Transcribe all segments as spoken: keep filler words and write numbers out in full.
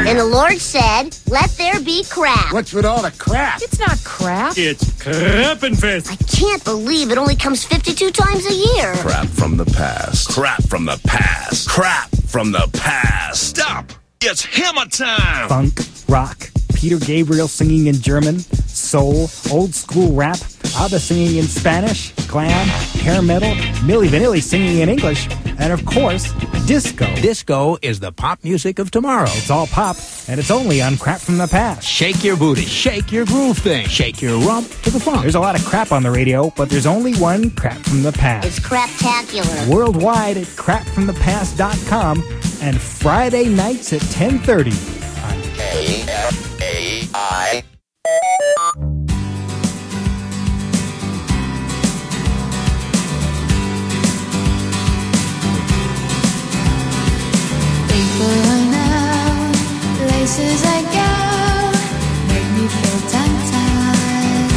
And the Lord said, let there be crap. What's with all the crap? It's not crap. It's Crappenfest. I can't believe it only comes fifty-two times a year. Crap from the past. Crap from the past. Crap from the past. Stop! It's hammer time! Funk, rock, Peter Gabriel singing in German, soul, old school rap, ABBA singing in Spanish, glam, hair metal, Milli Vanilli singing in English, and of course, disco. Disco is the pop music of tomorrow. It's all pop, and it's only on Crap from the Past. Shake your booty, shake your groove thing, shake your rump to the funk. There's a lot of crap on the radio, but there's only one Crap from the Past. It's craptacular. Worldwide at crap from the past dot com and Friday nights at ten thirty on A F A I. People I know, places I go, make me feel tongue-tied.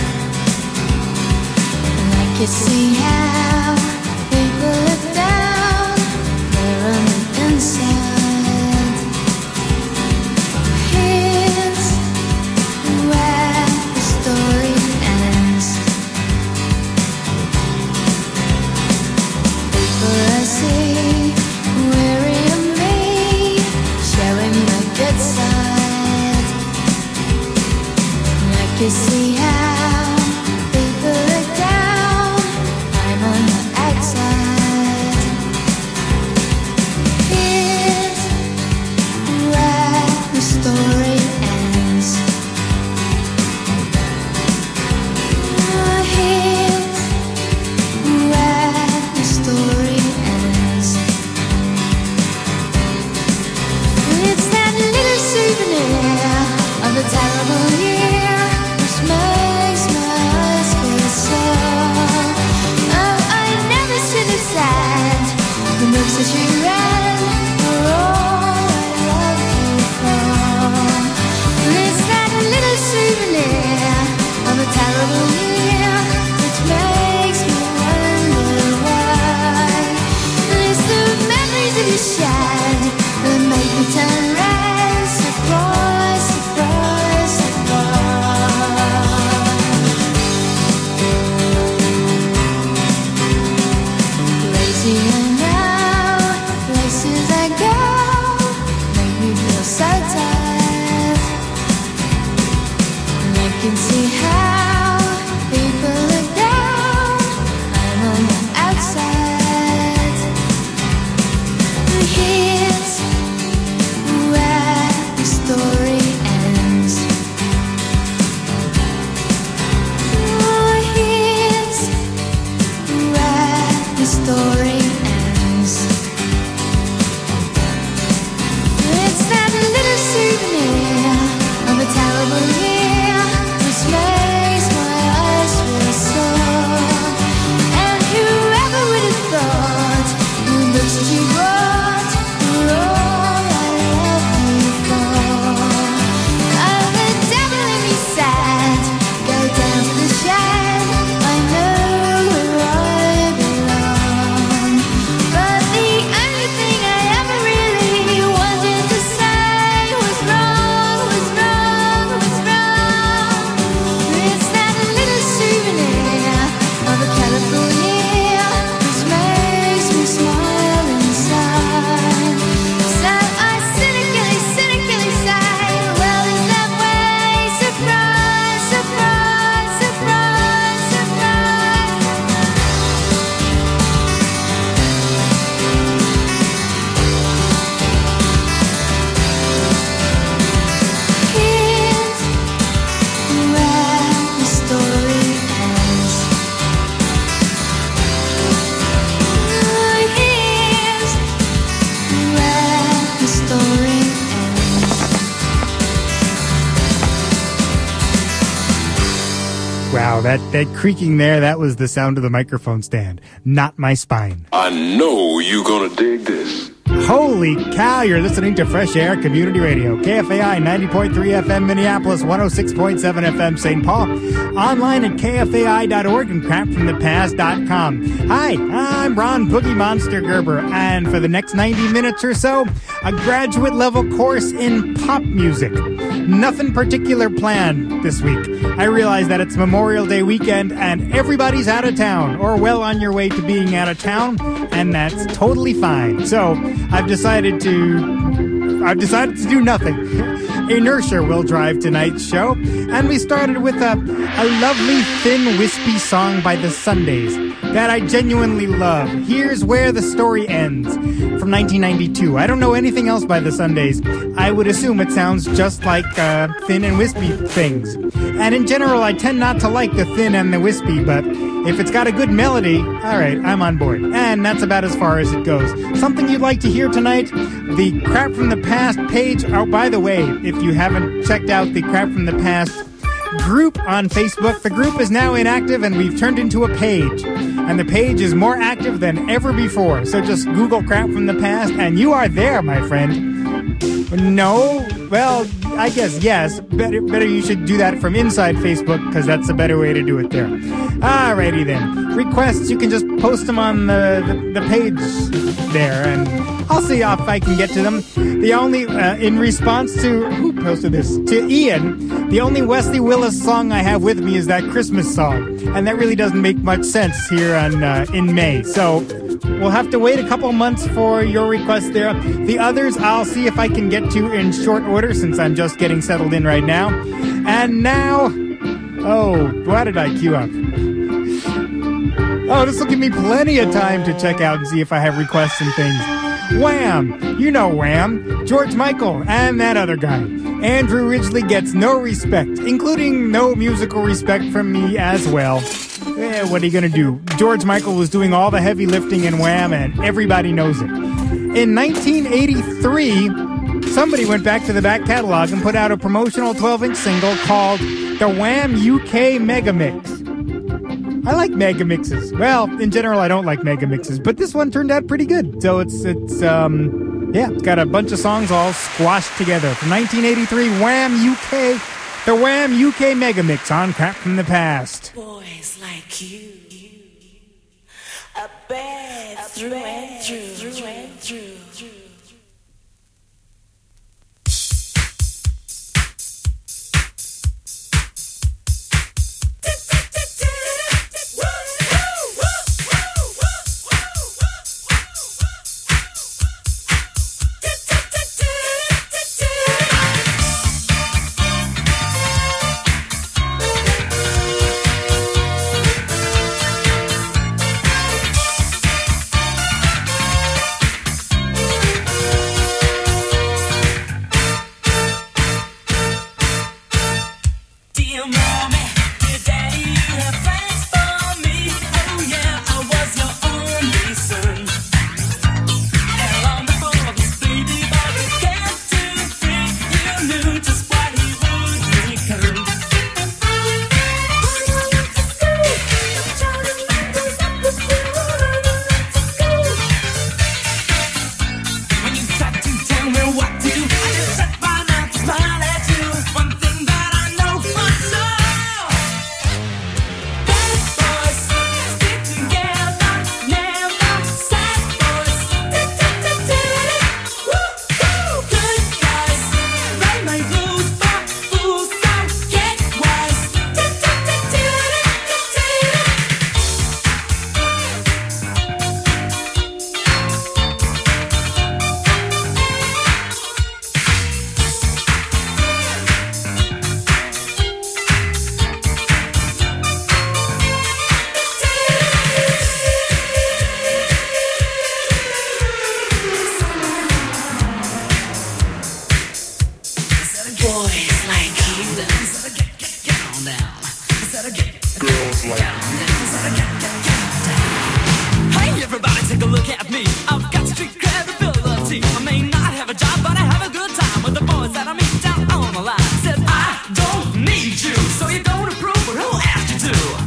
And I can see how people look down there on the inside. Here's where the story ends. People I see weary of me, showing my good side. And I can see how people look down, I'm on the outside. Here's where the story ends. Oh, here's where the story ends. It's that little souvenir of a terrible year which makes my eyes feel sore. Oh, I never should have said the books that you read were all I loved you for. It's that little souvenir of a terrible year which makes me wonder why. It's the memories of you shed that make me turn red. Surprise, surprise, surprise. Lazy I know, places I go, make me feel so tired. And I can see how people look down, I'm on the outside. And here's where the story ends. Oh, here's where the story ends. It's that little souvenir of a terrible year which Wow, that, that creaking there, that was the sound of the microphone stand, not my spine. I know you're gonna dig this. Holy cow, you're listening to Fresh Air Community Radio, K F A I ninety point three F M Minneapolis, one oh six point seven F M Saint Paul, online at K F A I dot org and crap from the past dot com. Hi, I'm Ron Boogie Monster Gerber, and for the next ninety minutes or so, a graduate level course in pop music. Nothing particular planned this week. I realize that it's Memorial Day weekend and everybody's out of town, or well on your way to being out of town, and that's totally fine. So, I've decided to I've decided to do nothing. Inertia will drive tonight's show, and we started with a, a lovely, thin, wispy song by the Sundays that I genuinely love. Here's Where the Story Ends, from nineteen ninety-two. I don't know anything else by the Sundays. I would assume it sounds just like uh, thin and wispy things. And in general, I tend not to like the thin and the wispy, but if it's got a good melody, all right, I'm on board. And that's about as far as it goes. Something you'd like to hear tonight? The Crap from the Past page. Oh, by the way, if you haven't checked out the Crap from the Past group on Facebook, the group is now inactive and we've turned into a page. And the page is more active than ever before. So just Google Crap from the Past and you are there, my friend. No? Well, I guess yes. Better, better you should do that from inside Facebook because that's a better way to do it there. Alrighty then. Requests, you can just post them on the, the, the page there and I'll see if I can get to them. The only, uh, in response to, who posted this? To Ian, the only Wesley Willis song I have with me is that Christmas song. And that really doesn't make much sense here on, uh, in May. So we'll have to wait a couple months for your request there. The others I'll see if I can get to in short order since I'm just getting settled in right now. And now, oh, what did I queue up? Oh, this will give me plenty of time to check out and see if I have requests and things. Wham! You know Wham! George Michael and that other guy. Andrew Ridgely gets no respect, including no musical respect from me as well. Eh, what are you gonna do? George Michael was doing all the heavy lifting in Wham, and everybody knows it. In nineteen eighty-three, somebody went back to the back catalog and put out a promotional twelve-inch single called the Wham U K Mega Mix. I like mega mixes. Well, in general, I don't like mega mixes, but this one turned out pretty good. So it's, it's, um, yeah, it's got a bunch of songs all squashed together. From nineteen eighty-three, Wham U K, the Wham U K Mega Mix on Crap from the Past. Boys like you, a bad through and through, through and through. So you don't approve, but who asked you to?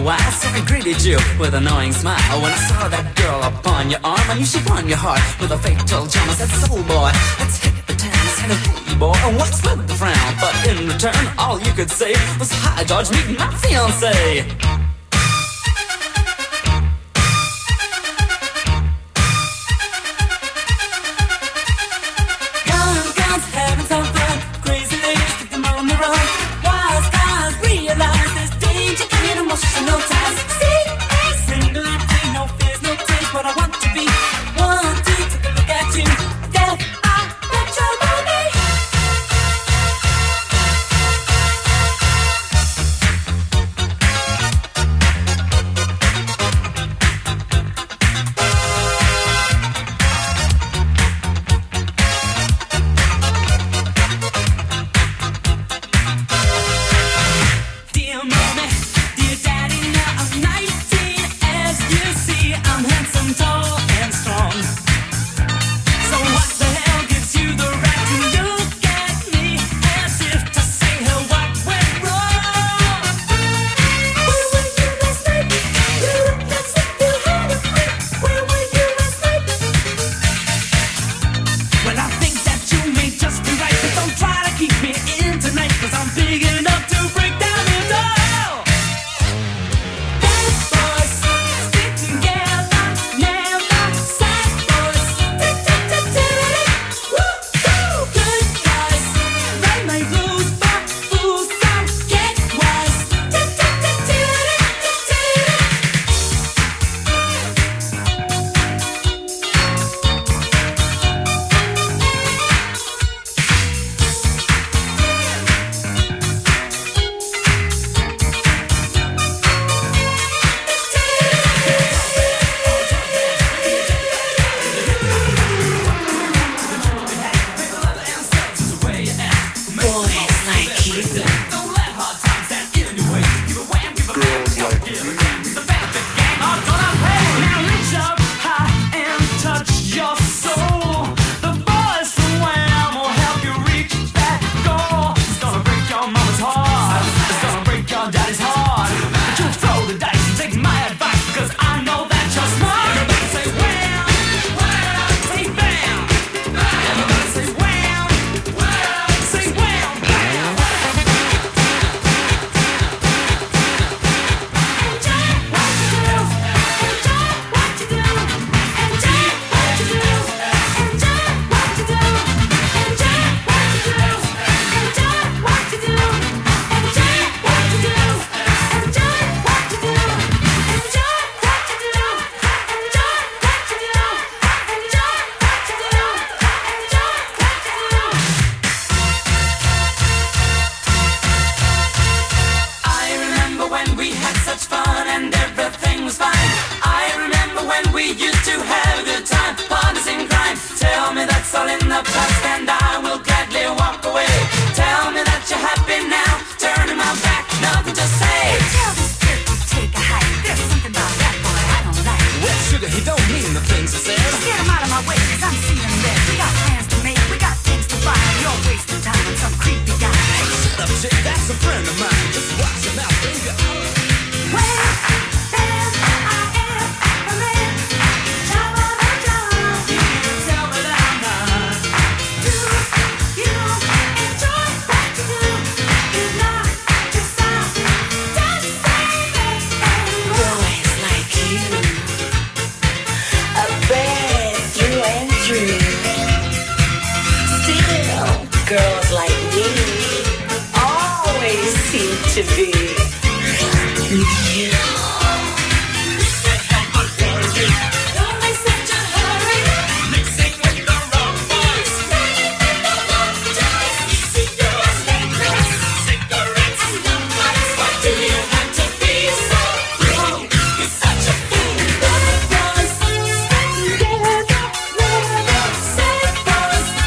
while, so I greeted you with an annoying smile. When I saw that girl upon your arm, I knew she won your heart with a fatal charm. I said, soul boy, let's hit the town. I said, hey boy, and what's with the frown? But in return, all you could say was, hi George, meet my fiancé.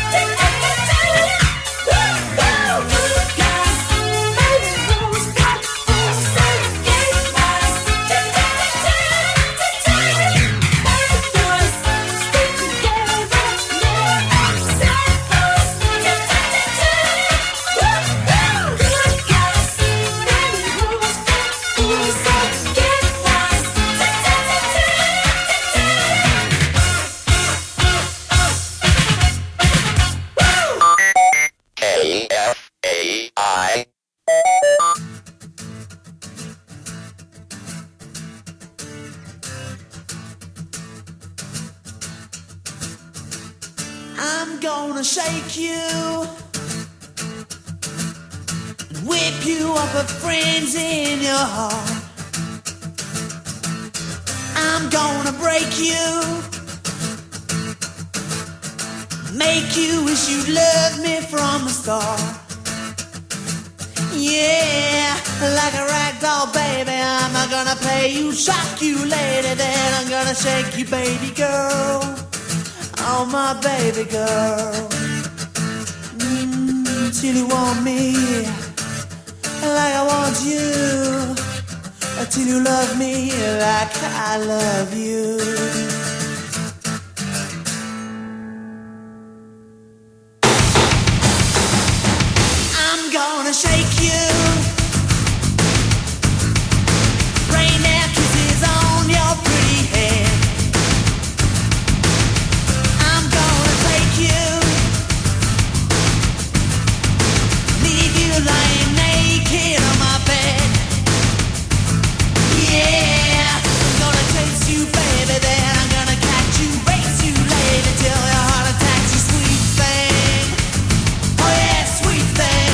Stop. gonna shake you and whip you up with friends in your heart. I'm gonna break you, make you wish you loved me from the start. Yeah, like a rag doll, baby, I'm not gonna play you, shock you, lady, then I'm gonna shake you, baby girl. Oh, my baby girl. Mm, till you want me like I want you, till you love me like I love you. I'm gonna shake you, rain down kisses on your pretty head. I'm gonna take you, leave you lying naked on my bed. Yeah, I'm gonna chase you, baby, then I'm gonna catch you, race you, lady, till your heart attacks you, sweet thing. Oh yeah, sweet thing.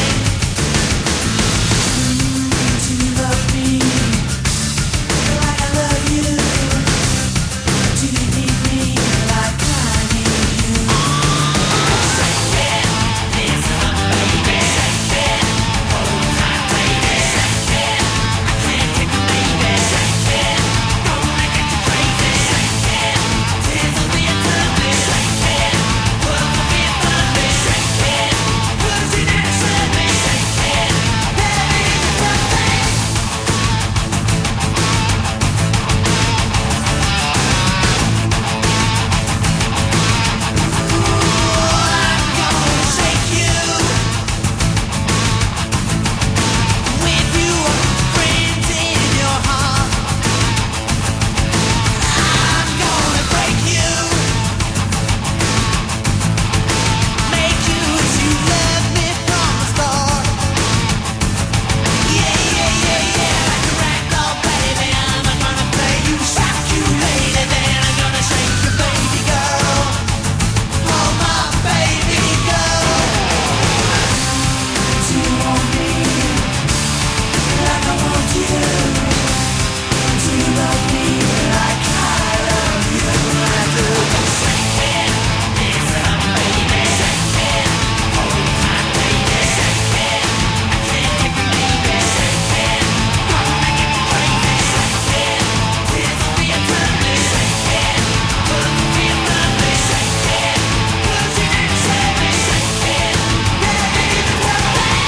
Till you love me like I love you, till you need me like I need you. Shake it, listen up, baby. Shake it, hold tight, baby. Shake it, I can't take the baby. Shake it, gonna get you crazy. Shake it, tears will be a tummy. Shake it, world will be a funny. Shake it, words in action. Shake it, baby, it's something. I'm gonna shake you, whip you up with friends in your heart. I'm gonna break you, make you wish you loved me from the start. Yeah, yeah, yeah, yeah, like a rag doll, baby, I'm gonna play you, shock you, lady, then I'm gonna shake you, baby girl. Oh, my baby girl. Do you want me like I want you? Do you love me like I love you? I do. Shake it, listen up, baby. Shake it, hold tight, baby. Shake it, I can't take the baby. Shake it, gonna get you crazy. Shake it, tears will be a tummy. Shake it, world will be a funny. Shake it, words in action. Shake it, baby, it's something.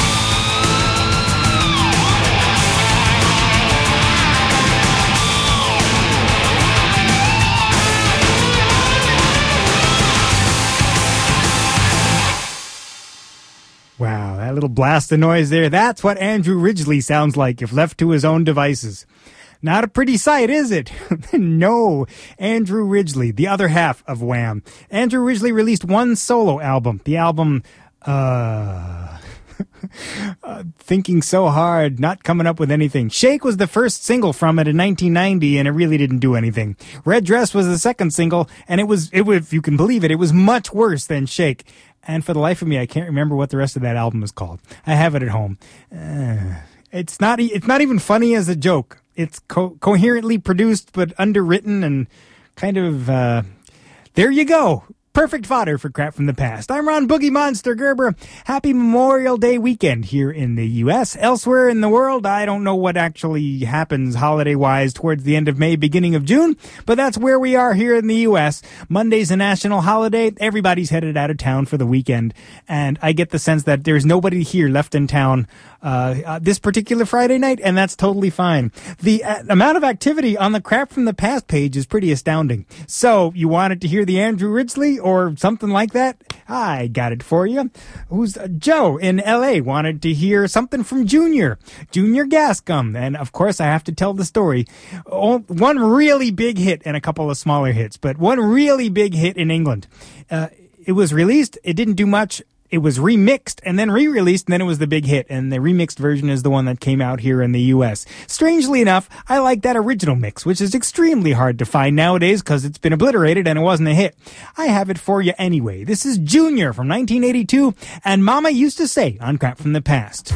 Wow, that little blast of noise there, that's what Andrew Ridgeley sounds like if left to his own devices. Not a pretty sight, is it? No. Andrew Ridgeley, the other half of Wham. Andrew Ridgeley released one solo album. The album, uh... uh, thinking so hard, not coming up with anything. Shake was the first single from it in nineteen ninety, and it really didn't do anything. Red Dress was the second single, and it was, it was, if you can believe it, it was much worse than Shake. And for the life of me, I can't remember what the rest of that album is called. I have it at home. Uh, it's not, e- it's not even funny as a joke. It's co- coherently produced, but underwritten and kind of, uh, there you go. Perfect fodder for crap from the past. I'm Ron Boogie Monster Gerber. Happy Memorial Day weekend here in the U S. Elsewhere in the world, I don't know what actually happens holiday-wise towards the end of May, beginning of June, but that's where we are here in the U S. Monday's a national holiday. Everybody's headed out of town for the weekend, and I get the sense that there's nobody here left in town uh, uh this particular Friday night, and that's totally fine. The uh, amount of activity on the Crap from the Past page is pretty astounding. So, you wanted to hear the Andrew Ridgeley or something like that? I got it for you. Who's uh, Joe in L A wanted to hear something from Junior, Junior Gascom, and of course I have to tell the story. Oh, one really big hit and a couple of smaller hits, but one really big hit in England. Uh, it was released. It didn't do much. it was remixed and then re-released, and then it was the big hit, and the remixed version is the one that came out here in the U S. Strangely enough, I like that original mix, which is extremely hard to find nowadays because it's been obliterated and it wasn't a hit. I have it for you anyway. This is Junior from nineteen eighty-two, and Mama Used to Say on Crap from the Past.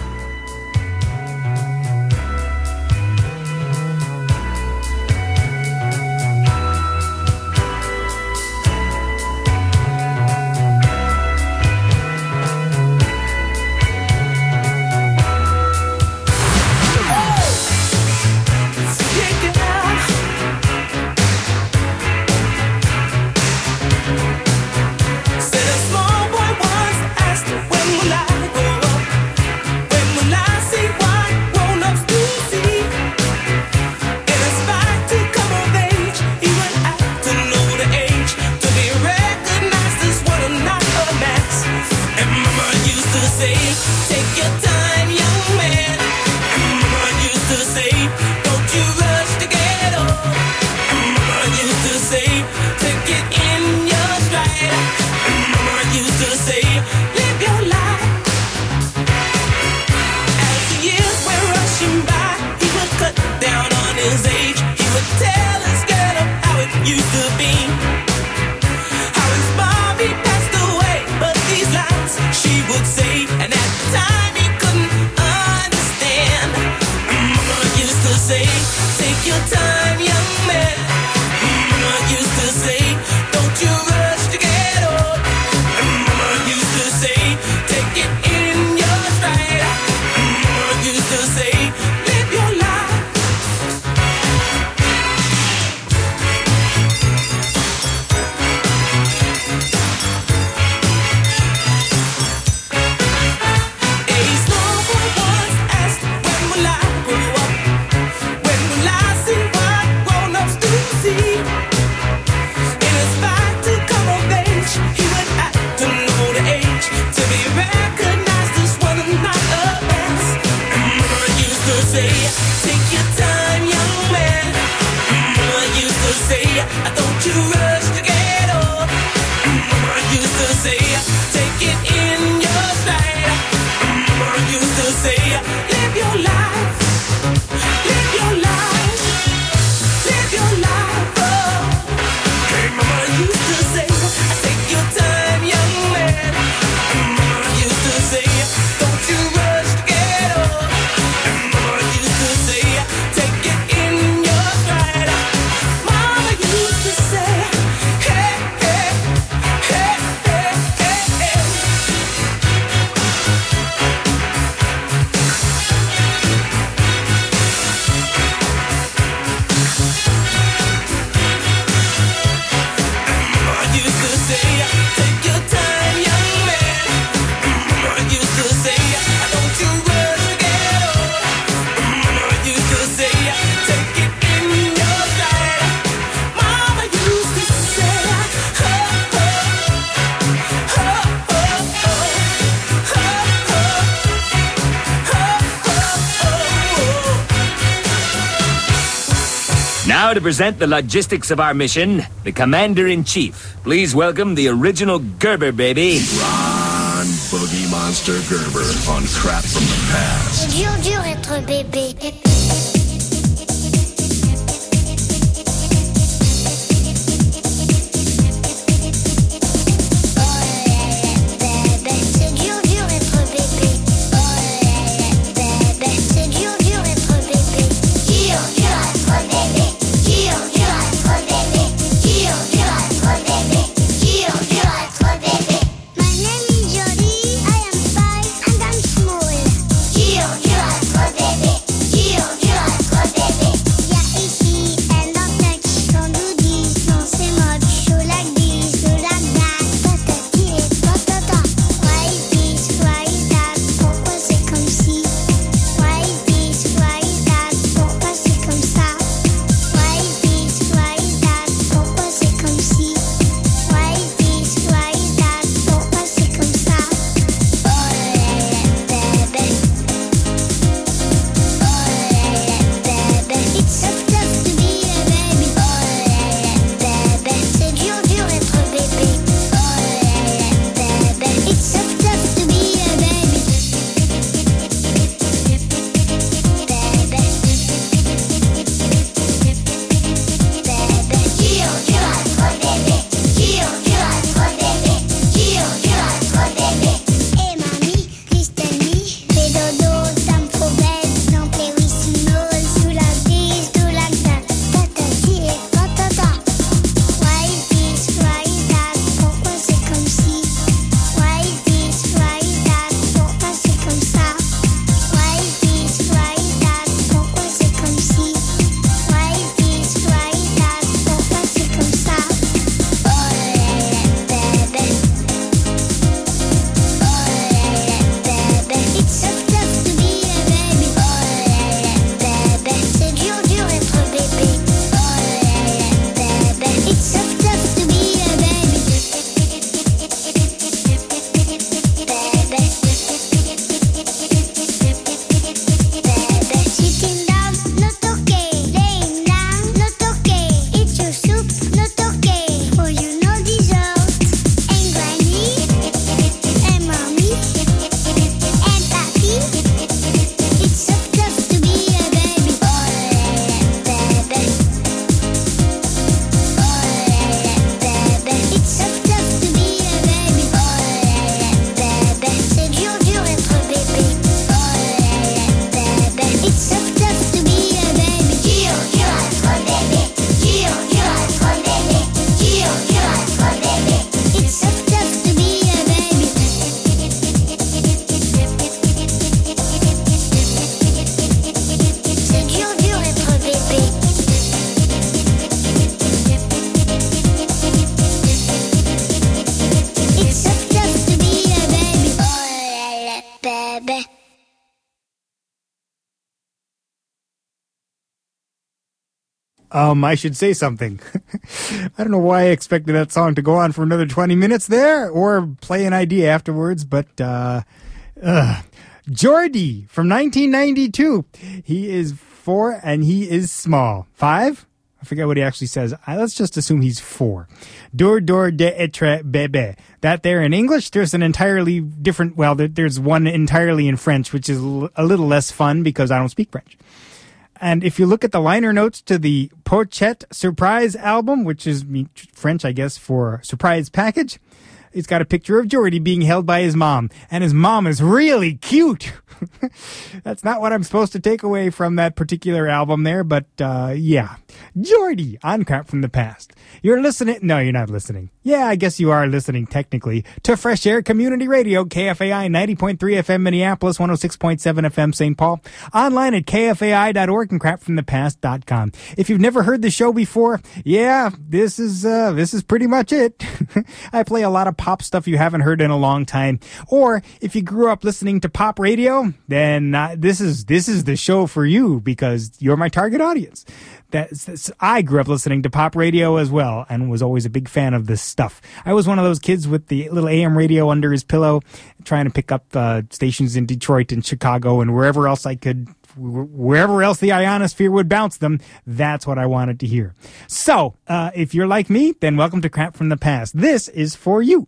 Now to present the logistics of our mission, the Commander-in-Chief. Please welcome the original Gerber baby, Ron Boogie Monster Gerber on Crap from the Past. C'est dur, dur être bébé. Dur, dur être bébé. Dur, dur être bébé. Um, I should say something. I don't know why I expected that song to go on for another twenty minutes there, or play an idea afterwards, but, uh, uh, Jordy from nineteen ninety-two. He is four and he is small. Five? I forget what he actually says. I, let's just assume he's four. Dor dor de etre bebe. That there in English, there's an entirely different, well, there, there's one entirely in French, which is l- a little less fun because I don't speak French. And if you look at the liner notes to the Pochette Surprise album, which is French, I guess, for surprise package, it's got a picture of Jordy being held by his mom. And his mom is really cute. That's not what I'm supposed to take away from that particular album there, but uh, yeah. Jordy on Crap from the Past. You're listening. No, you're not listening. Yeah, I guess you are listening technically to Fresh Air Community Radio, K F A I ninety point three F M Minneapolis, one oh six point seven F M Saint Paul. Online at K F A I dot org and crap from the past dot com. If you've never heard the show before, yeah, this is uh, this is pretty much it. I play a lot of pop stuff you haven't heard in a long time. Or if you grew up listening to pop radio, then uh, this is this is the show for you because you're my target audience. That's, that's, I grew up listening to pop radio as well and was always a big fan of this stuff. I was one of those kids with the little A M radio under his pillow trying to pick up uh, stations in Detroit and Chicago and wherever else I could, wherever else the ionosphere would bounce them. That's what I wanted to hear. So, uh, if you're like me, then welcome to Crap from the Past. This is for you.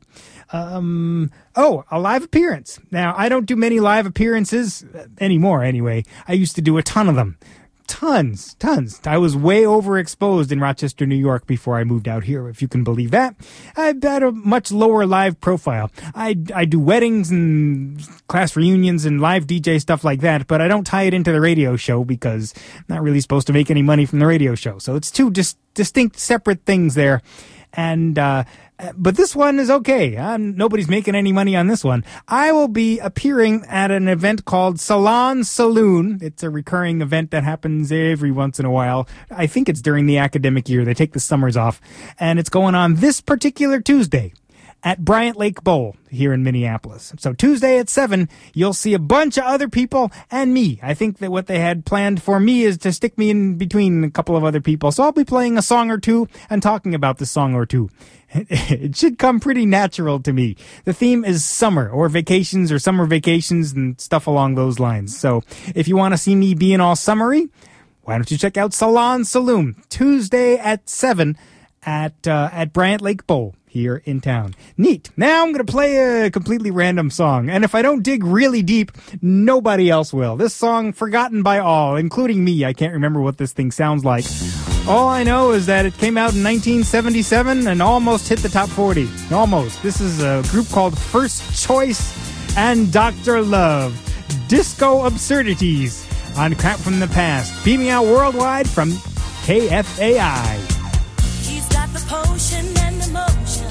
Um, oh, a live appearance. Now, I don't do many live appearances anymore anyway. I used to do a ton of them. Tons, tons. I was way overexposed in Rochester, New York before I moved out here, if you can believe that. I've had a much lower live profile. I, I do weddings and class reunions and live D J stuff like that, but I don't tie it into the radio show because I'm not really supposed to make any money from the radio show. So it's two dis- distinct, separate things there. And, uh, but this one is okay. Uh, nobody's making any money on this one. I will be appearing at an event called Salon Saloon. It's a recurring event that happens every once in a while. I think it's during the academic year. They take the summers off. And it's going on this particular Tuesday at Bryant Lake Bowl here in Minneapolis. So Tuesday at seven, you'll see a bunch of other people and me. I think that what they had planned for me is to stick me in between a couple of other people. So I'll be playing a song or two and talking about the song or two. It should come pretty natural to me. The theme is summer or vacations or summer vacations and stuff along those lines. So if you want to see me being all summery, why don't you check out Salon Saloon Tuesday at seven at uh, at Bryant Lake Bowl here in town. Neat. Now I'm going to play a completely random song. And if I don't dig really deep, nobody else will. This song, forgotten by all, including me. I can't remember what this thing sounds like. All I know is that it came out in nineteen seventy-seven and almost hit the top forty. Almost. This is a group called First Choice and Doctor Love. Disco Absurdities on Crap from the Past. Beaming out worldwide from K F A I. He's got the potion and the motion.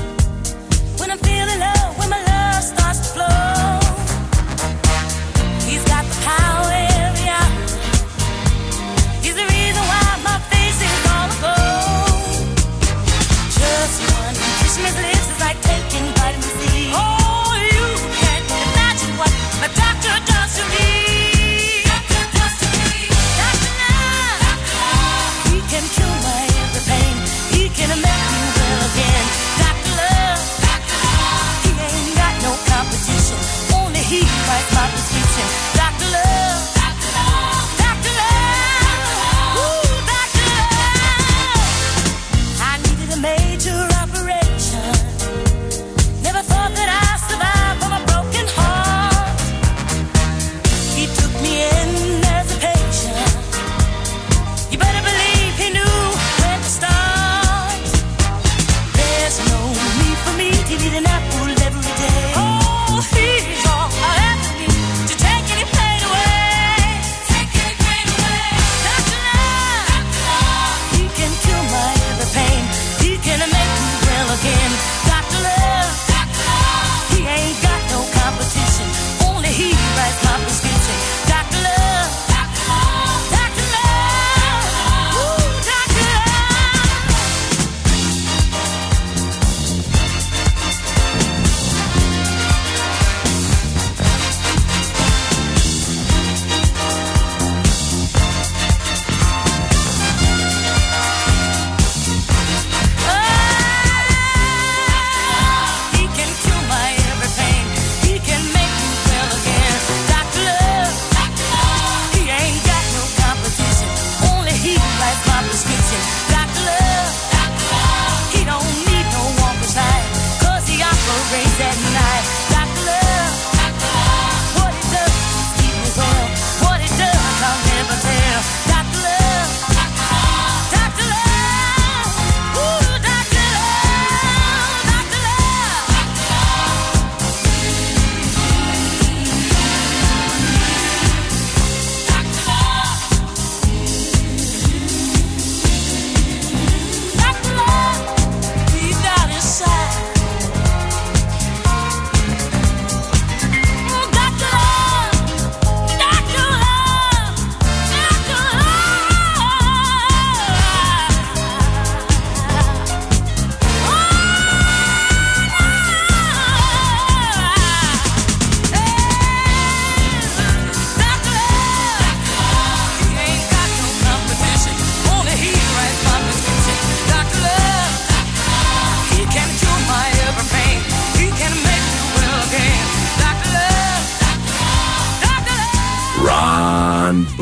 When I'm feeling low, when my love starts to flow. He's got the power every hour. He's the reason why my face is all aglow. Just one kiss from his lips is like taking vitamin C. Oh, you can't imagine what my doctor does to me. Doctor does to me. Doctor Love. Doctor Love. He can cure my every pain. He can make me well again. Doctor Love. Doctor Love. He ain't got no competition.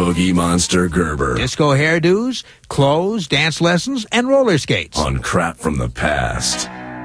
Cookie Monster Gerber. Disco hairdos, clothes, dance lessons, and roller skates. On Crap from the Past.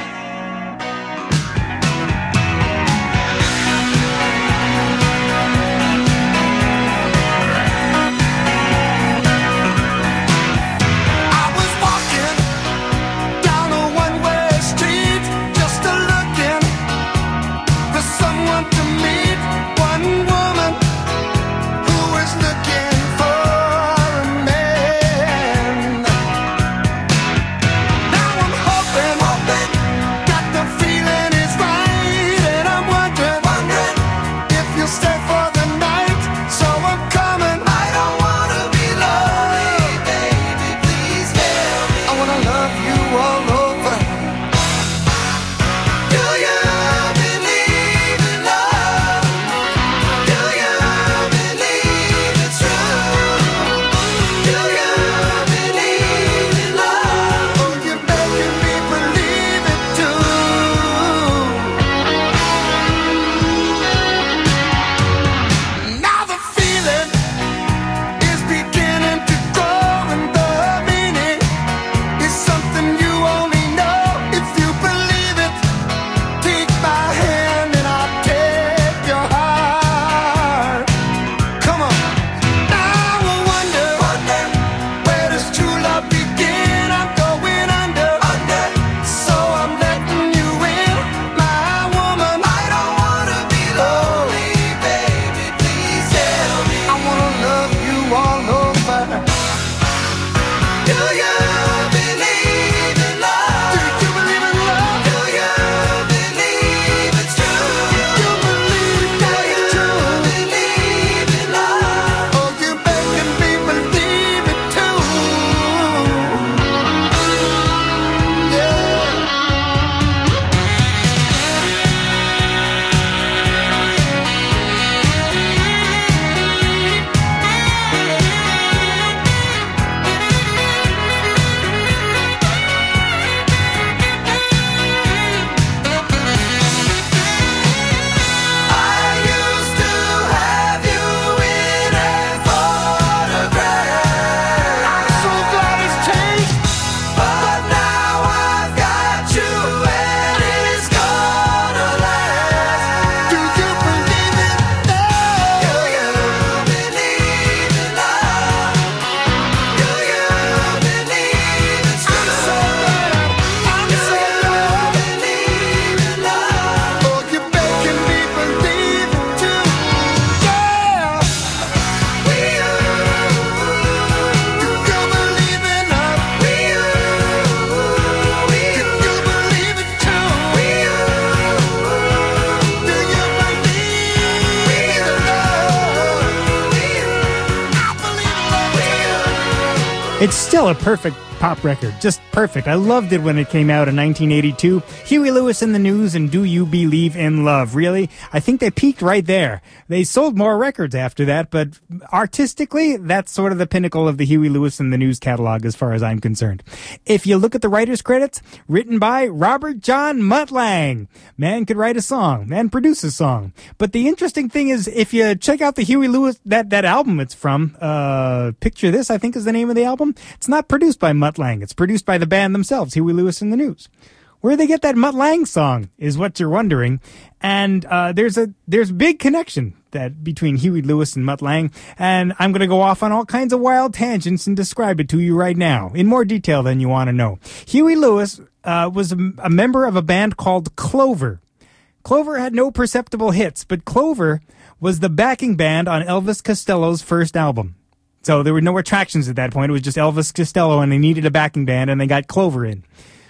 It's still a perfect pop record. Just perfect. I loved it when it came out in nineteen eighty-two. Huey Lewis and the News and Do You Believe in Love? Really? I think they peaked right there. They sold more records after that, but artistically, that's sort of the pinnacle of the Huey Lewis and the News catalog as far as I'm concerned. If you look at the writer's credits, written by Robert John Mutt Lange. Man could write a song and produce a song. But the interesting thing is, if you check out the Huey Lewis, that, that album it's from, uh, Picture This, I think is the name of the album. It's not produced by Mutt Lange. It's produced by the band themselves, Huey Lewis and the News. Where they get that Mutt Lange song is what you're wondering. And uh, there's a there's a big connection that between Huey Lewis and Mutt Lange. And I'm going to go off on all kinds of wild tangents and describe it to you right now in more detail than you want to know. Huey Lewis uh, was a, a member of a band called Clover. Clover had no perceptible hits, but Clover was the backing band on Elvis Costello's first album. So there were no attractions at that point. It was just Elvis Costello, and they needed a backing band, and they got Clover in.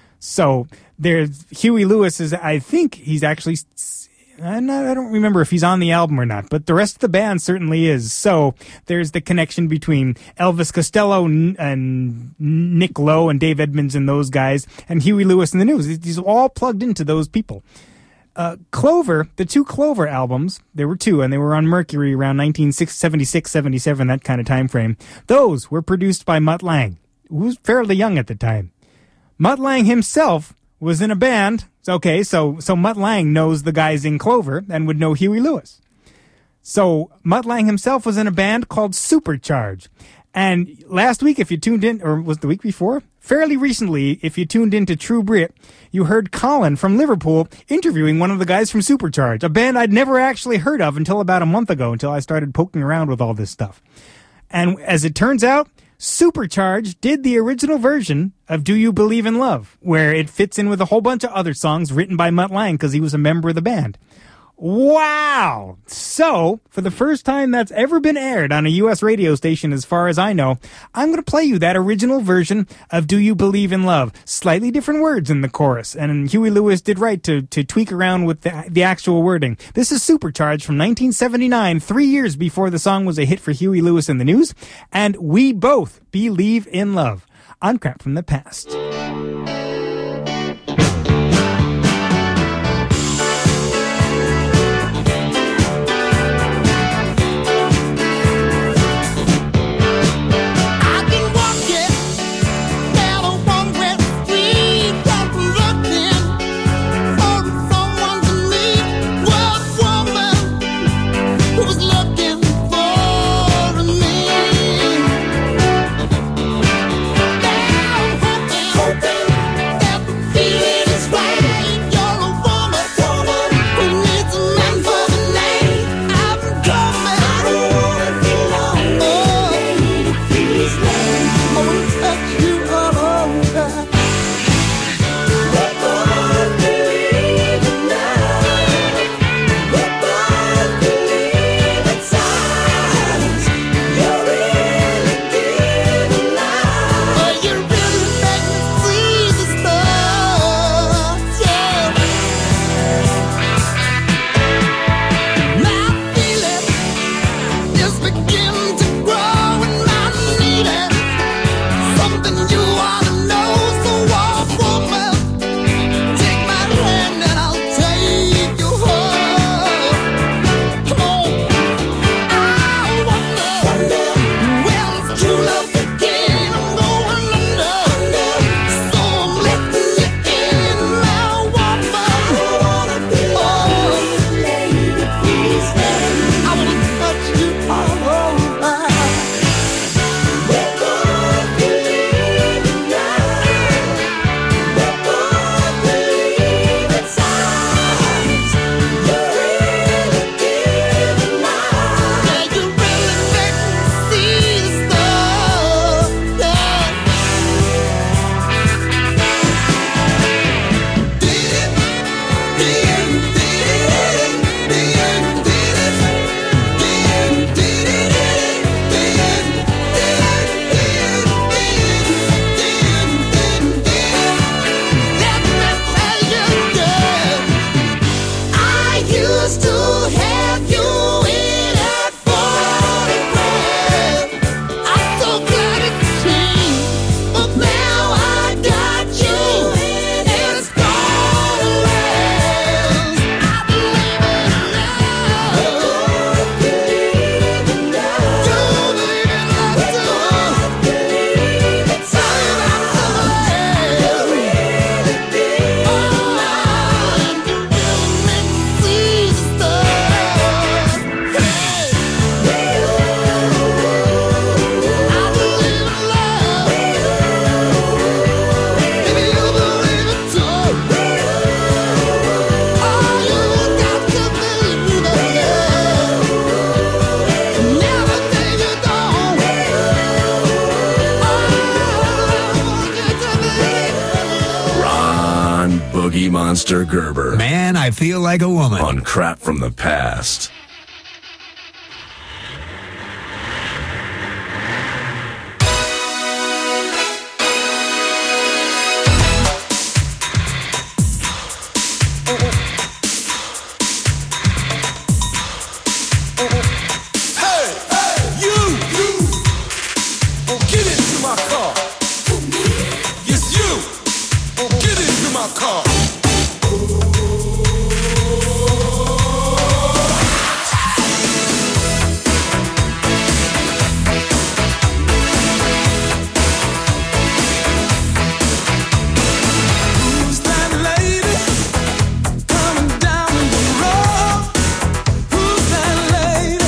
So there's Huey Lewis is, I think he's actually, I'm not, I don't remember if he's on the album or not, but the rest of the band certainly is. So there's the connection between Elvis Costello and Nick Lowe and Dave Edmunds and those guys, and Huey Lewis and the News. He's all plugged into those people. Uh, Clover, the two Clover albums, there were two, and they were on Mercury around nineteen seventy-six, seventy-seven, that kind of time frame. Those were produced by Mutt Lange, who was fairly young at the time. Mutt Lange himself was in a band. Okay, so, so Mutt Lange knows the guys in Clover and would know Huey Lewis. So Mutt Lange himself was in a band called Supercharge. And last week, if you tuned in, or was the week before? Fairly recently, if you tuned into True Brit, you heard Colin from Liverpool interviewing one of the guys from Supercharge, a band I'd never actually heard of until about a month ago, until I started poking around with all this stuff. And as it turns out, Supercharge did the original version of Do You Believe in Love, where it fits in with a whole bunch of other songs written by Mutt Lange because he was a member of the band. Wow! So, for the first time that's ever been aired on a U S radio station as far as I know, I'm going to play you that original version of Do You Believe in Love. Slightly different words in the chorus, and Huey Lewis did right to, to tweak around with the, the actual wording. This is Supercharged from nineteen seventy-nine, three years before the song was a hit for Huey Lewis and the News, and We Both Believe in Love on Crap from the Past. Monster Gerber. Man, I feel like a woman. On Crap from the Past. Coming down the road, who's that lady?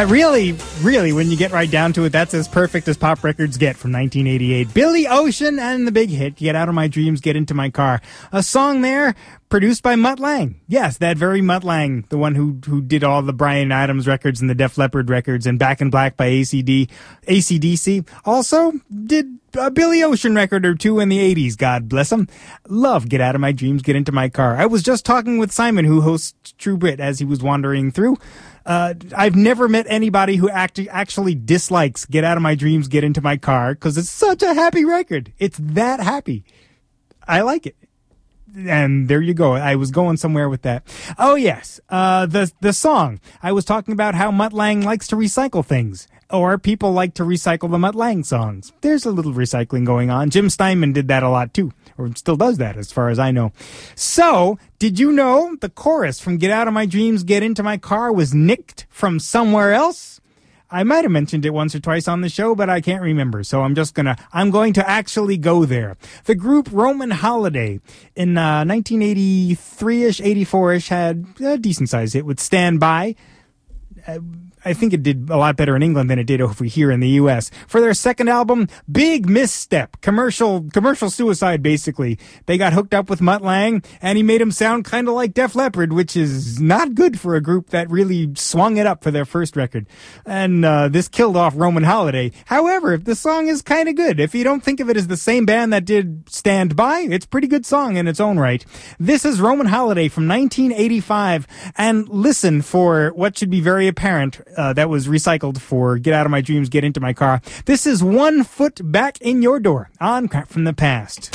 That really, really, when you get right down to it, that's as perfect as pop records get from nineteen eighty-eight. Billy Ocean and the big hit, Get Out of My Dreams, Get Into My Car. A song there produced by Mutt Lange. Yes, that very Mutt Lange, the one who who did all the Bryan Adams records and the Def Leppard records and Back in Black by A C D, A C D C. Also did a Billy Ocean record or two in the eighties, God bless him. Love Get Out of My Dreams, Get Into My Car. I was just talking with Simon, who hosts True Brit, as he was wandering through. Uh, I've never met anybody who act- actually dislikes Get Out of My Dreams, Get Into My Car, because it's such a happy record. It's that happy. I like it. And there you go. I was going somewhere with that. Oh, yes. Uh, the, the song. I was talking about how Mutt Lange likes to recycle things. Or people like to recycle the Mutt Lange songs. There's a little recycling going on. Jim Steinman did that a lot, too. Or still does that, as far as I know. So, did you know the chorus from Get Out of My Dreams, Get Into My Car was nicked from somewhere else? I might have mentioned it once or twice on the show, but I can't remember. So I'm just gonna, I'm going to actually go there. The group Roman Holiday in uh, nineteen eighty-three-ish, eighty-four-ish had a decent sized hit with Stand By. Uh, I think it did a lot better in England than it did over here in the U S. For their second album, Big Misstep, commercial commercial suicide, basically. They got hooked up with Mutt Lange, and he made him sound kind of like Def Leppard, which is not good for a group that really swung it up for their first record. And uh, this killed off Roman Holiday. However, the song is kind of good. If you don't think of it as the same band that did Stand By, it's a pretty good song in its own right. This is Roman Holiday from nineteen eighty-five, and listen for what should be very apparent. Uh, that was recycled for Get Out of My Dreams, Get Into My Car. This is One Foot Back in Your Door on Crap from the Past.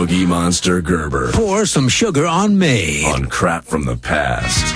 Boogie Monster Gerber. Pour some sugar on me. On Crap from the Past.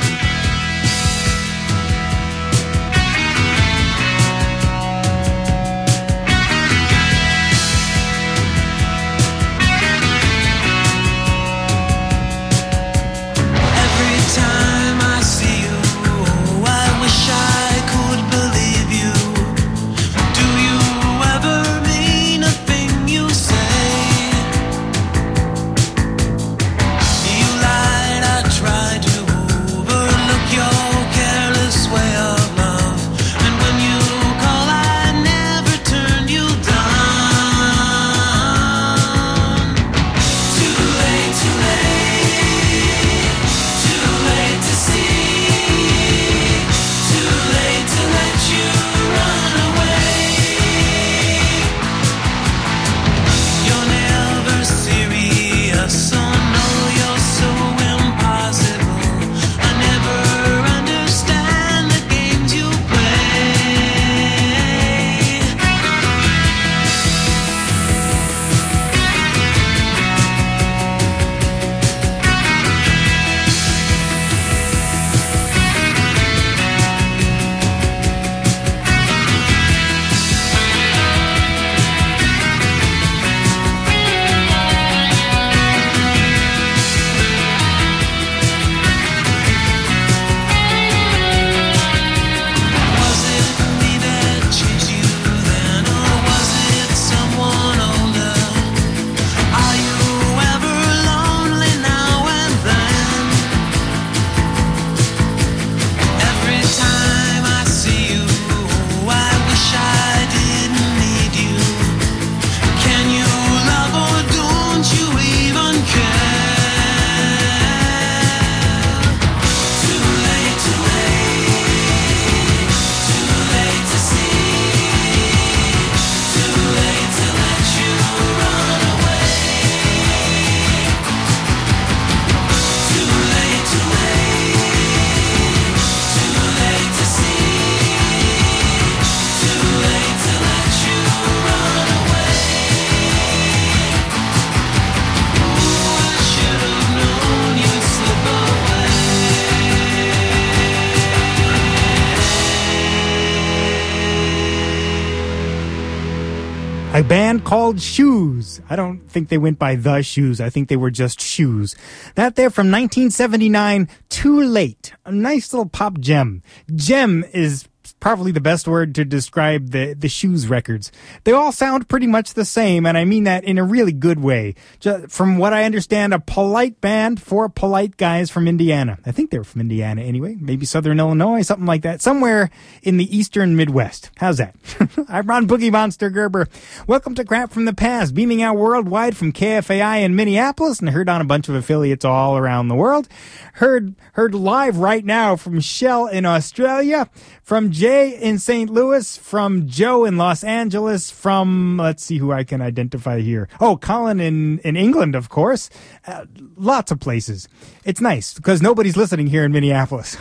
A band called Shoes. I don't think they went by The Shoes. I think they were just Shoes. That there from nineteen seventy-nine, Too Late. A nice little pop gem. Gem is probably the best word to describe the, the Shoes records. They all sound pretty much the same, and I mean that in a really good way. Just from what I understand, a polite band for polite guys from Indiana. I think they were from Indiana anyway. Maybe Southern Illinois, something like that. Somewhere in the Eastern Midwest. How's that? I'm Ron Boogie Monster Gerber. Welcome to Crap from the Past, beaming out worldwide from K F A I in Minneapolis and heard on a bunch of affiliates all around the world. Heard, heard live right now from Shell in Australia, from Jay in Saint Louis, from Joe in Los Angeles, from, let's see who I can identify here. Oh, Colin in, in England, of course. Uh, lots of places. It's nice because nobody's listening here in Minneapolis.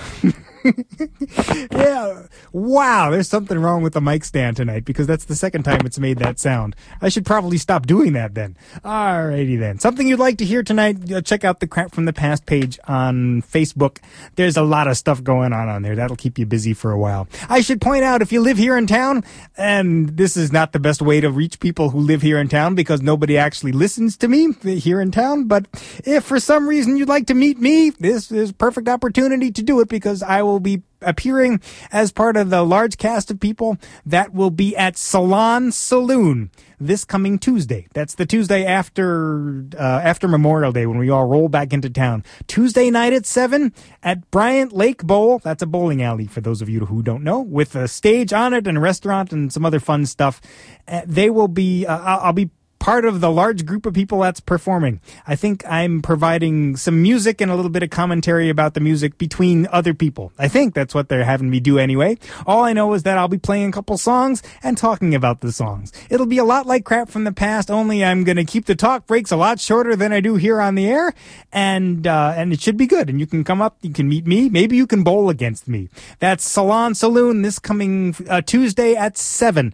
Yeah. Wow, there's something wrong with the mic stand tonight because that's the second time it's made that sound. I should probably stop doing that then. Alrighty then. Something you'd like to hear tonight, uh, check out the Crap from the Past page on Facebook. There's a lot of stuff going on on there. That'll keep you busy for a while. I should point out, if you live here in town, and this is not the best way to reach people who live here in town because nobody actually listens to me here in town, but if for some reason you'd like to meet me, this is a perfect opportunity to do it because I will be appearing as part of the large cast of people that will be at Salon Saloon this coming Tuesday. That's the Tuesday after uh, after Memorial Day when we all roll back into town. Tuesday night at seven at Bryant Lake Bowl. That's a bowling alley for those of you who don't know, with a stage on it and a restaurant and some other fun stuff. Uh, they will be, uh, I'll, I'll be part of the large group of people that's performing. I think I'm providing some music and a little bit of commentary about the music between other people. I think that's what they're having me do anyway. All I know is that I'll be playing a couple songs and talking about the songs. It'll be a lot like Crap from the Past, only I'm going to keep the talk breaks a lot shorter than I do here on the air, and uh, and it should be good. And you can come up, you can meet me, maybe you can bowl against me. That's Salon Saloon this coming uh, Tuesday at seven.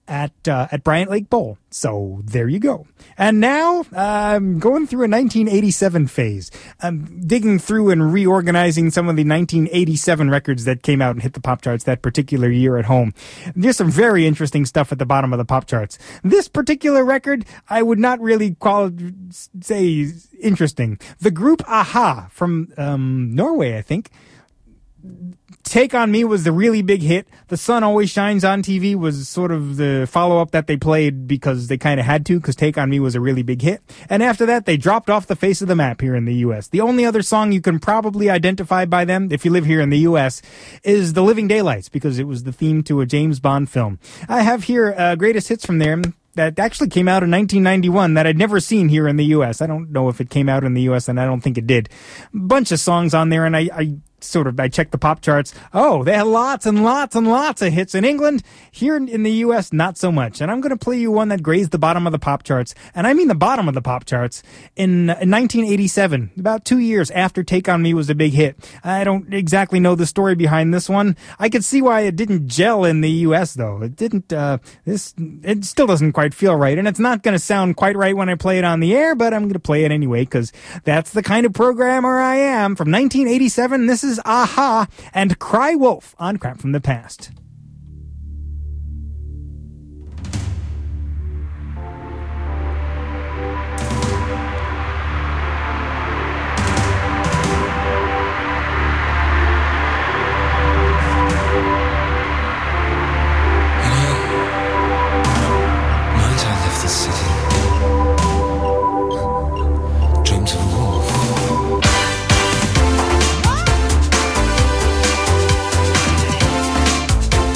at uh, at Bryant Lake Bowl. So there you go. And now I'm going through a nineteen eighty-seven phase. I'm digging through and reorganizing some of the nineteen eighty-seven records that came out and hit the pop charts that particular year at home. There's some very interesting stuff at the bottom of the pop charts. This particular record, I would not really call say interesting. The group Aha from um, Norway, I think. Take On Me was the really big hit. The Sun Always Shines on T V was sort of the follow-up that they played because they kind of had to, because Take On Me was a really big hit. And after that, they dropped off the face of the map here in the U S. The only other song you can probably identify by them, if you live here in the U S, is The Living Daylights, because it was the theme to a James Bond film. I have here uh, greatest hits from there that actually came out in nineteen ninety-one that I'd never seen here in the U S. I don't know if it came out in the U S, and I don't think it did. Bunch of songs on there, and I... I sort of, I checked the pop charts. Oh, they had lots and lots and lots of hits in England. Here in the U S, not so much. And I'm going to play you one that grazed the bottom of the pop charts. And I mean the bottom of the pop charts in nineteen eighty-seven, about two years after Take On Me was a big hit. I don't exactly know the story behind this one. I could see why it didn't gel in the U S, though. It didn't, uh, this, it still doesn't quite feel right. And it's not going to sound quite right when I play it on the air, but I'm going to play it anyway, because that's the kind of programmer I am. From nineteen eighty-seven, this is Aha and Cry Wolf on Crap from the Past. Dreams of a wolf.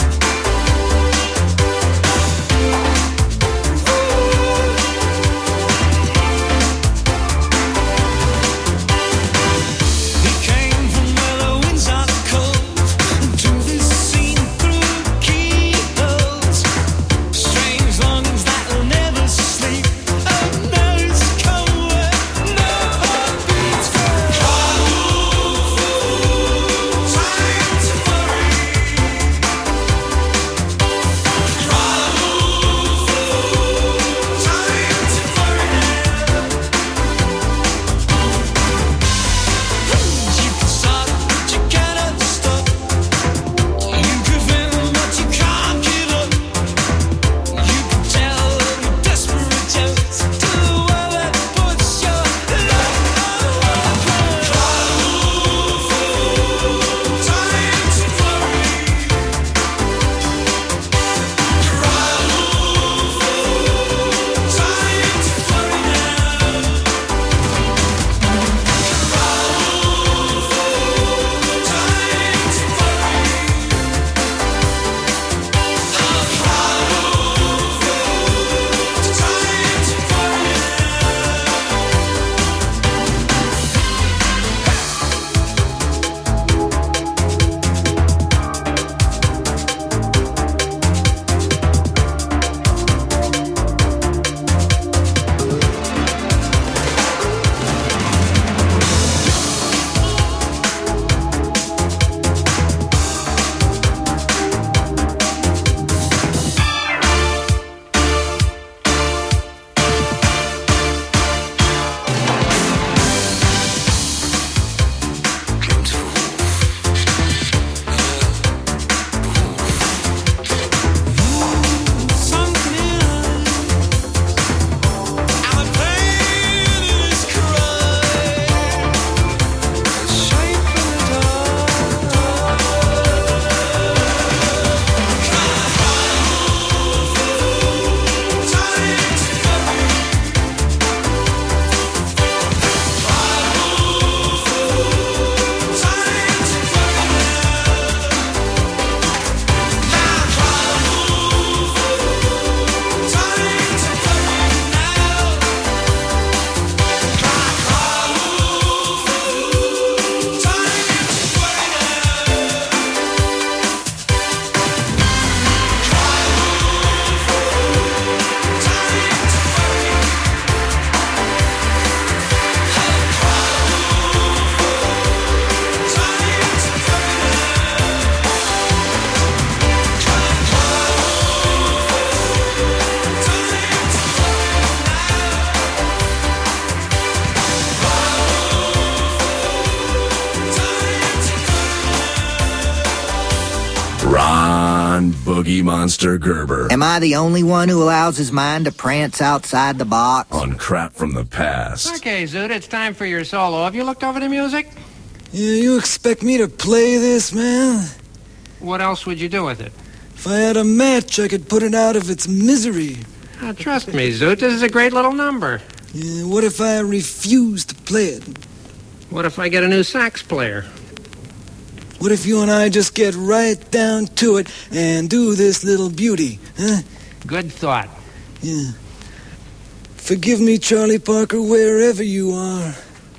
Boogie Monster Gerber. Am I the only one who allows his mind to prance outside the box? On Crap from the Past. Okay, Zoot, it's time for your solo. Have you looked over the music? Yeah, you expect me to play this, man? What else would you do with it? If I had a match, I could put it out of its misery. Oh, trust me, Zoot, this is a great little number. Yeah, what if I refuse to play it? What if I get a new sax player? What if you and I just get right down to it and do this little beauty, huh? Good thought. Yeah. Forgive me, Charlie Parker, wherever you are.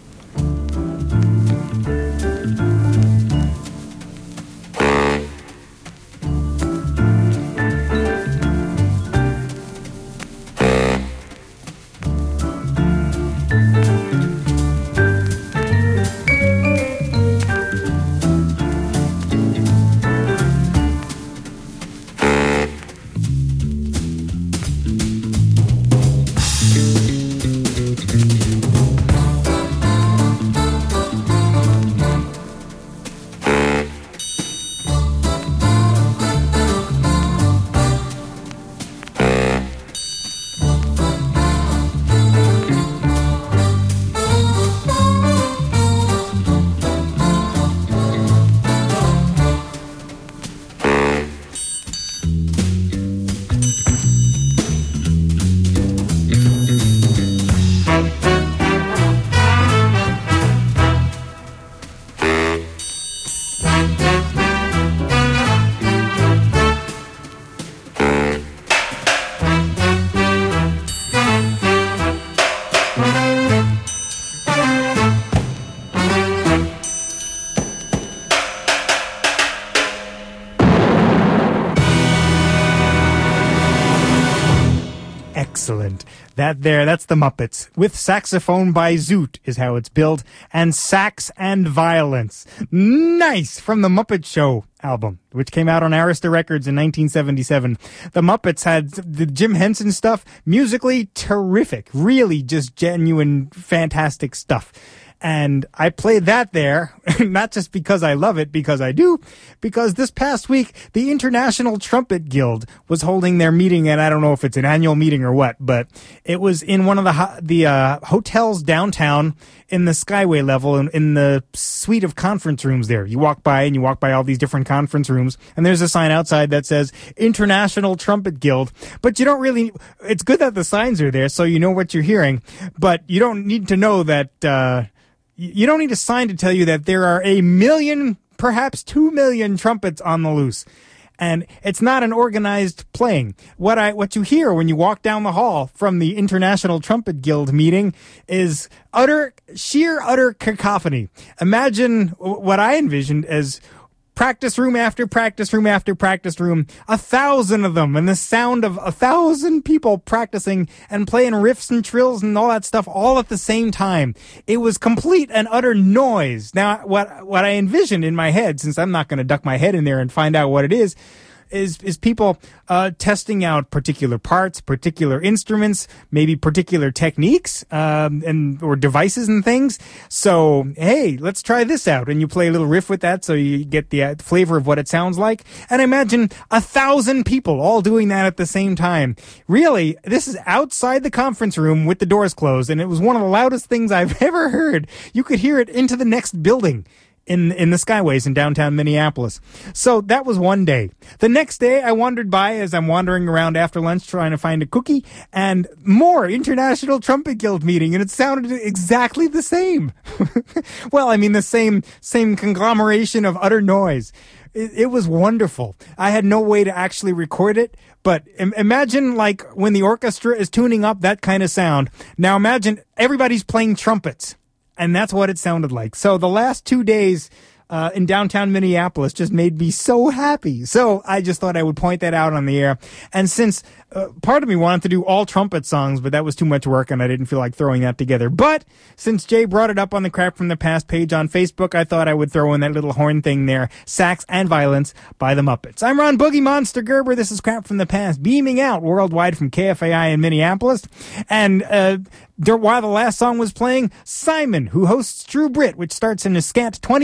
Excellent. That there, that's the Muppets. With saxophone by Zoot is how it's billed, and sax and violence. Nice! From the Muppet Show album, which came out on Arista Records in nineteen seventy-seven. The Muppets had the Jim Henson stuff, musically terrific. Really just genuine, fantastic stuff. And I played that there, not just because I love it, because I do, because this past week, the International Trumpet Guild was holding their meeting, and I don't know if it's an annual meeting or what, but it was in one of the ho- the uh, hotels downtown in the Skyway level, in, in the suite of conference rooms there. You walk by, and you walk by all these different conference rooms, and there's a sign outside that says International Trumpet Guild, but you don't really, it's good that the signs are there, so you know what you're hearing, but you don't need to know that, uh, you don't need a sign to tell you that there are a million, perhaps two million trumpets on the loose. And it's not an organized playing. What I, what you hear when you walk down the hall from the International Trumpet Guild meeting is utter, sheer utter cacophony. Imagine what I envisioned as practice room after practice room after practice room, a thousand of them, and the sound of a thousand people practicing and playing riffs and trills and all that stuff all at the same time. It was complete and utter noise. Now, what what I envisioned in my head, since I'm not going to duck my head in there and find out what it is, is is people uh testing out particular parts, particular instruments, maybe particular techniques, um and or devices and things. So hey, let's try this out, and you play a little riff with that so you get the uh, flavor of what it sounds like. And imagine a thousand people all doing that at the same time. Really, this is outside the conference room with the doors closed, and it was one of the loudest things I've ever heard. You could hear it into the next building in in the Skyways in downtown Minneapolis. So that was one day. The next day, I wandered by as I'm wandering around after lunch trying to find a cookie, and more International Trumpet Guild meeting, and it sounded exactly the same. Well, I mean, the same same conglomeration of utter noise. It, it was wonderful. I had no way to actually record it, but im- imagine like when the orchestra is tuning up that kind of sound. Now imagine everybody's playing trumpets. And that's what it sounded like. So the last two days uh, in downtown Minneapolis just made me so happy. So I just thought I would point that out on the air. And since uh, part of me wanted to do all trumpet songs, but that was too much work and I didn't feel like throwing that together. But since Jay brought it up on the Crap from the Past page on Facebook, I thought I would throw in that little horn thing there, Sax and Violence by the Muppets. I'm Ron Boogie Monster Gerber. This is Crap from the Past, beaming out worldwide from K F A I in Minneapolis. And uh while the last song was playing, Simon, who hosts True Brit, which starts in a scant twenty minutes here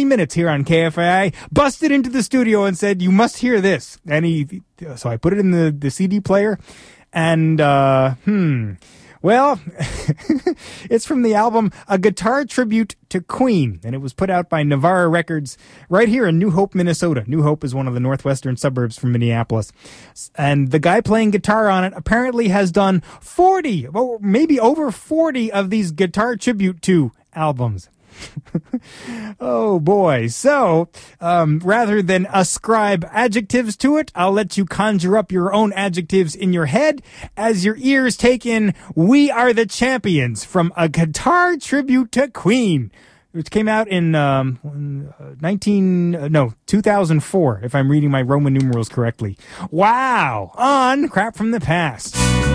on K F A I, busted into the studio and said, "You must hear this." And he, so I put it in the, the C D player, and, uh, hmm, well, it's from the album A Guitar Tribute to Queen, and it was put out by Navarra Records right here in New Hope, Minnesota. New Hope is one of the northwestern suburbs from Minneapolis. And the guy playing guitar on it apparently has done forty, or maybe over forty of these Guitar Tribute to albums. Oh boy. So, um, rather than ascribe adjectives to it, I'll let you conjure up your own adjectives in your head as your ears take in We Are the Champions from A Guitar Tribute to Queen, which came out in um, nineteen uh, no two thousand four, if I'm reading my Roman numerals correctly. Wow. On Crap from the Past.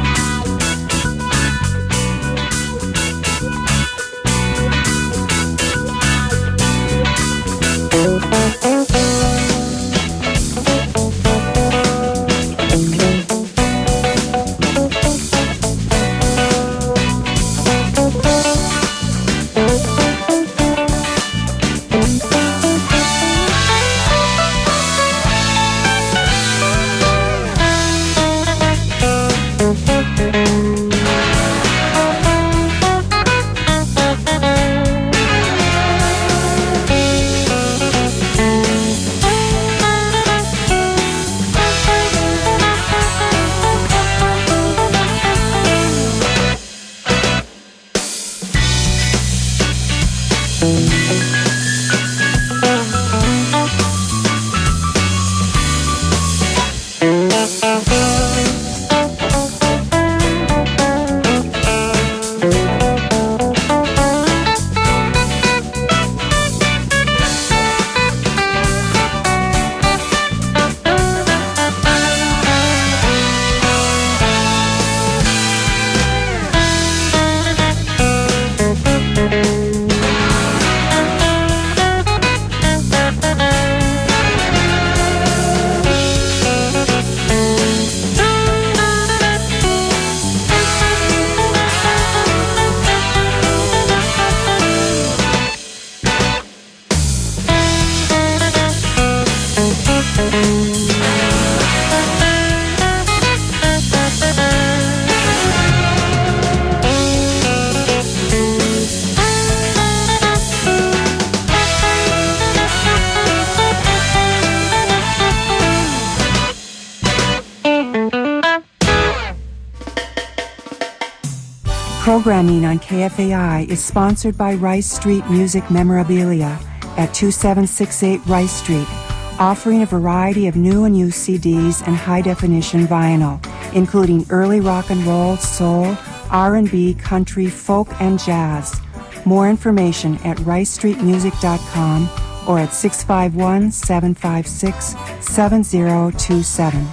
Programming on K F A I is sponsored by Rice Street Music Memorabilia at two seven six eight Rice Street, offering a variety of new and used C Ds and high-definition vinyl, including early rock and roll, soul, R and B, country, folk, and jazz. More information at rice street music dot com or at six five one, seven five six, seven zero two seven.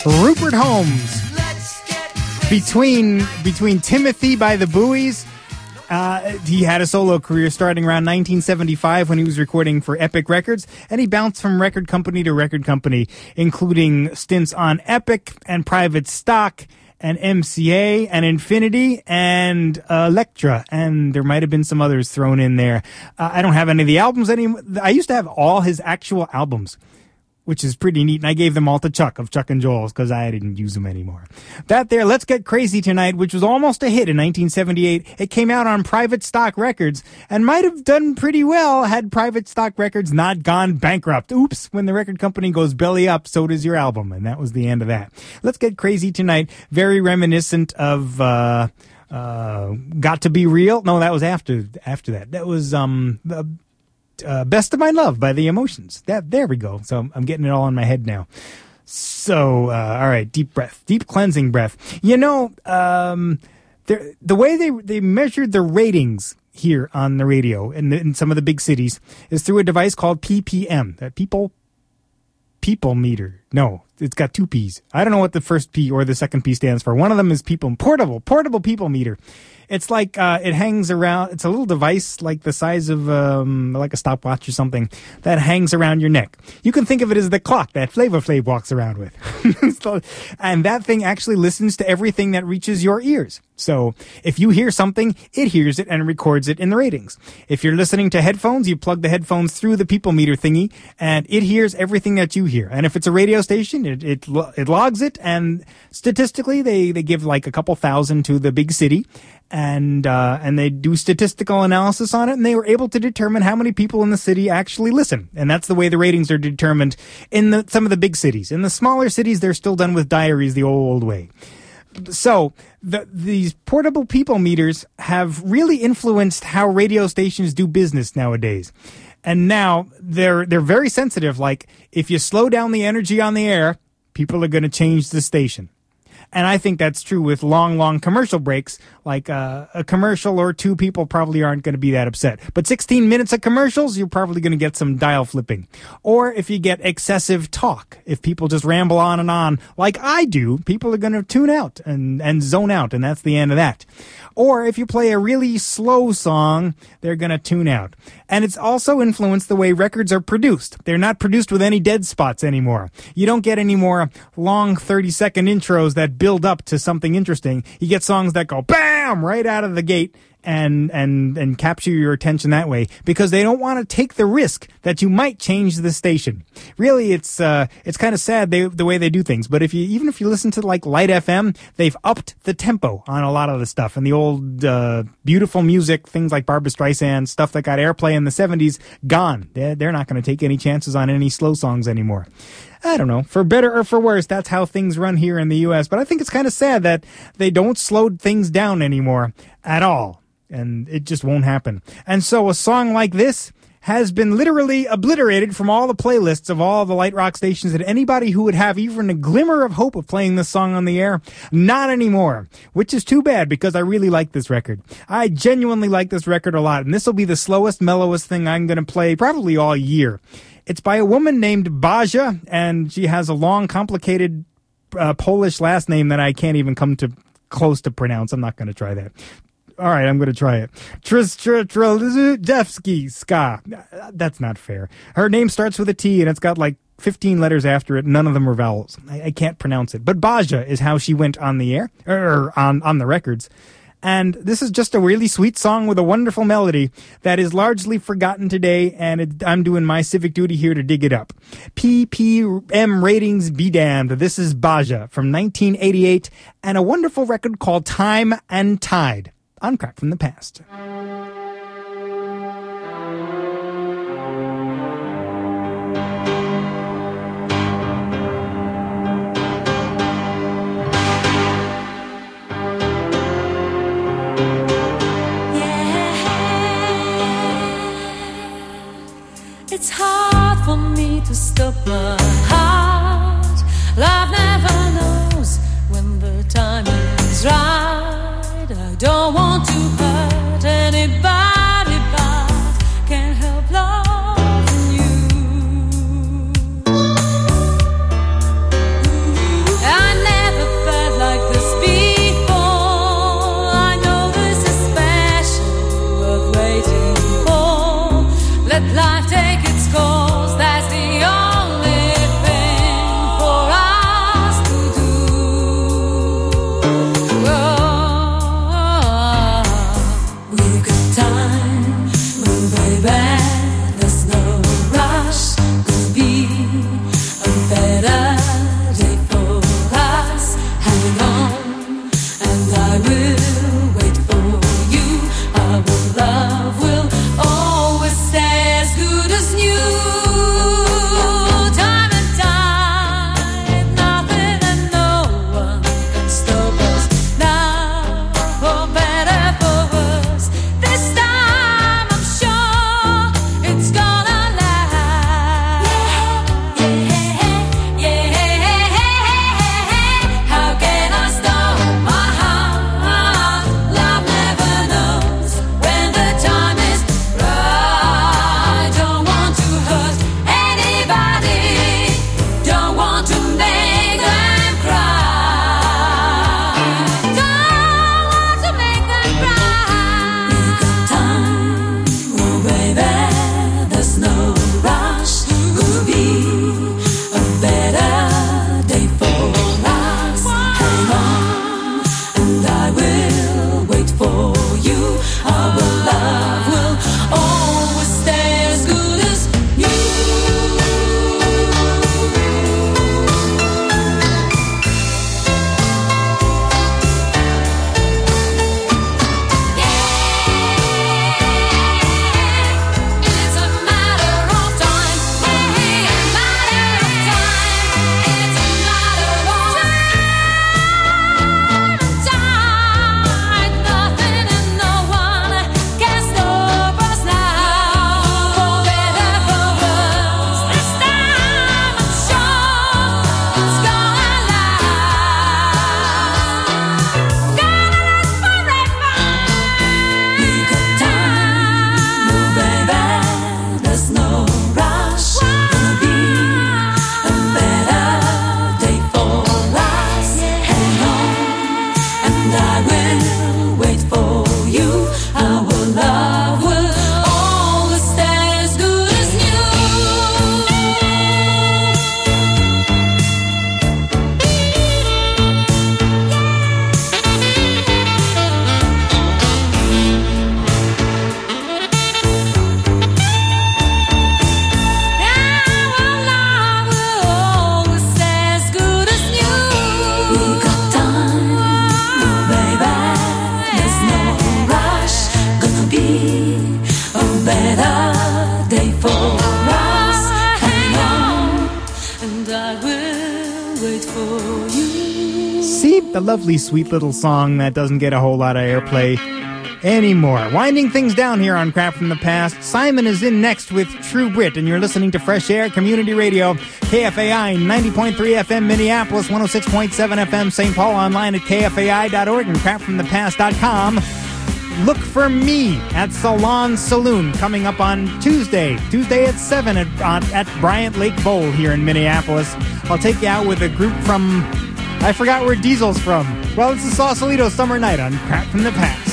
Rupert Holmes. Between between Timothy by the Buoys, uh, he had a solo career starting around nineteen seventy-five when he was recording for Epic Records, and he bounced from record company to record company, including stints on Epic and Private Stock and M C A and Infinity and uh, Elektra, and there might have been some others thrown in there. Uh, I don't have any of the albums anymore. I used to have all his actual albums, which is pretty neat, and I gave them all to Chuck of Chuck and Joel's because I didn't use them anymore. That there, Let's Get Crazy Tonight, which was almost a hit in nineteen seventy-eight. It came out on Private Stock Records and might have done pretty well had Private Stock Records not gone bankrupt. Oops, when the record company goes belly up, so does your album, and that was the end of that. Let's Get Crazy Tonight, very reminiscent of uh uh Got to Be Real. No, that was after after that. That was um uh, Uh, Best of My Love by The Emotions. That there we go. So I'm getting it all in my head now. So uh, all right, deep breath, deep cleansing breath. You know, um, the way they they measured the ratings here on the radio in, the, in some of the big cities is through a device called P P M, that people people meter. No, it's got two P's. I don't know what the first P or the second P stands for. One of them is people portable portable people meter. It's like, uh, it hangs around, it's a little device like the size of, um, like a stopwatch or something that hangs around your neck. You can think of it as the clock that Flavor Flav walks around with. So, and that thing actually listens to everything that reaches your ears. So if you hear something, it hears it and records it in the ratings. If you're listening to headphones, you plug the headphones through the people meter thingy and it hears everything that you hear. And if it's a radio station, it, it, it logs it, and statistically they, they give like a couple thousand to the big city. And, uh, and they do statistical analysis on it, and they were able to determine how many people in the city actually listen. And that's the way the ratings are determined in the, some of the big cities. In the smaller cities, they're still done with diaries the old way. So the, these portable people meters have really influenced how radio stations do business nowadays. And now they're, they're very sensitive. Like, if you slow down the energy on the air, people are going to change the station. And I think that's true with long, long commercial breaks. Like uh, a commercial or two, people probably aren't going to be that upset. But sixteen minutes of commercials, you're probably going to get some dial flipping. Or if you get excessive talk, if people just ramble on and on like I do, people are going to tune out and, and zone out, and that's the end of that. Or if you play a really slow song, they're going to tune out. And it's also influenced the way records are produced. They're not produced with any dead spots anymore. You don't get any more long thirty-second intros that build up to something interesting. You get songs that go bam right out of the gate and and and capture your attention that way, because they don't want to take the risk that you might change the station. Really, it's uh it's kind of sad they, the way they do things. But if you even if you listen to like Light F M, they've upped the tempo on a lot of the stuff, and the old uh beautiful music, things like Barbra Streisand, stuff that got airplay in the seventies, gone. They're, they're not going to take any chances on any slow songs anymore. I don't know, for better or for worse, that's how things run here in the U S. But I think it's kind of sad that they don't slow things down anymore at all. And it just won't happen. And so a song like this has been literally obliterated from all the playlists of all the light rock stations, that anybody who would have even a glimmer of hope of playing this song on the air, not anymore. Which is too bad, because I really like this record. I genuinely like this record a lot, and this will be the slowest, mellowest thing I'm going to play probably all year. It's by a woman named Baja, and she has a long, complicated uh, Polish last name that I can't even come to close to pronounce. I'm not going to try that. All right, I'm going to try it. Trzdrzewski-ska. That's not fair. Her name starts with a T, and it's got like fifteen letters after it. None of them are vowels. I, I can't pronounce it. But Baja is how she went on the air, or on, on the records. And this is just a really sweet song with a wonderful melody that is largely forgotten today, and it, I'm doing my civic duty here to dig it up. P P M ratings be damned. This is Baja from nineteen eighty-eight, and a wonderful record called Time and Tide on Crap from the Past. It's hard for me to stop my heart. Love never knows when the time is right. I don't want to hurt anybody, but can't help loving you. I will wait for you. See, the lovely, sweet little song that doesn't get a whole lot of airplay anymore. Winding things down here on Crap from the Past, Simon is in next with True Brit, and you're listening to Fresh Air Community Radio, K F A I ninety point three F M Minneapolis, one oh six point seven F M Saint Paul, online at K F A I dot org and crap from the past dot com. Look for me at Salon Saloon coming up on Tuesday. Tuesday at seven at, uh, at Bryant Lake Bowl here in Minneapolis. I'll take you out with a group from, I forgot where Diesel's from. Well, it's the Sausalito Summer Night on Crap from the Past.